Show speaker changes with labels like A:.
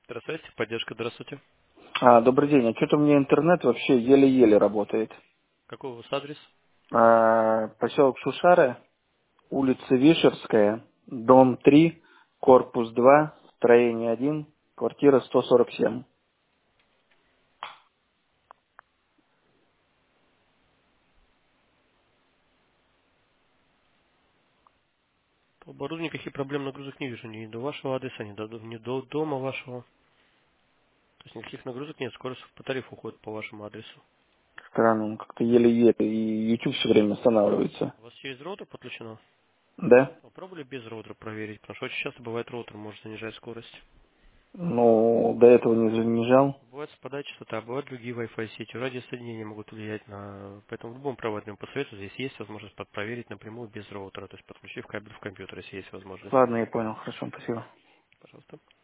A: Здравствуйте, поддержка, здравствуйте.
B: Добрый день. А что-то у меня интернет вообще еле-еле работает.
A: Какой у вас адрес?
B: Поселок Шушары, улица Вишерская, дом 3, корпус 2, строение 1, квартира 147.
A: По оборудованию никаких проблем нагрузок не вижу. Ни до вашего адреса, ни до дома вашего. То есть никаких нагрузок нет, скорость по тарифу уходит по вашему адресу.
B: Странно, он как-то еле-еле, и YouTube все время останавливается.
A: У вас через роутер подключено?
B: Да?
A: Попробовали без роутера проверить, потому что очень часто бывает роутер может занижать скорость.
B: Ну, до этого не занижал.
A: Бывает спадает частота, бывают другие Wi-Fi сети, радиосоединения могут влиять на... Поэтому в любом проводном по совету здесь есть возможность проверить напрямую без роутера, то есть подключив кабель в компьютер, если есть возможность.
B: Ладно, я понял. Хорошо, спасибо.
A: Пожалуйста.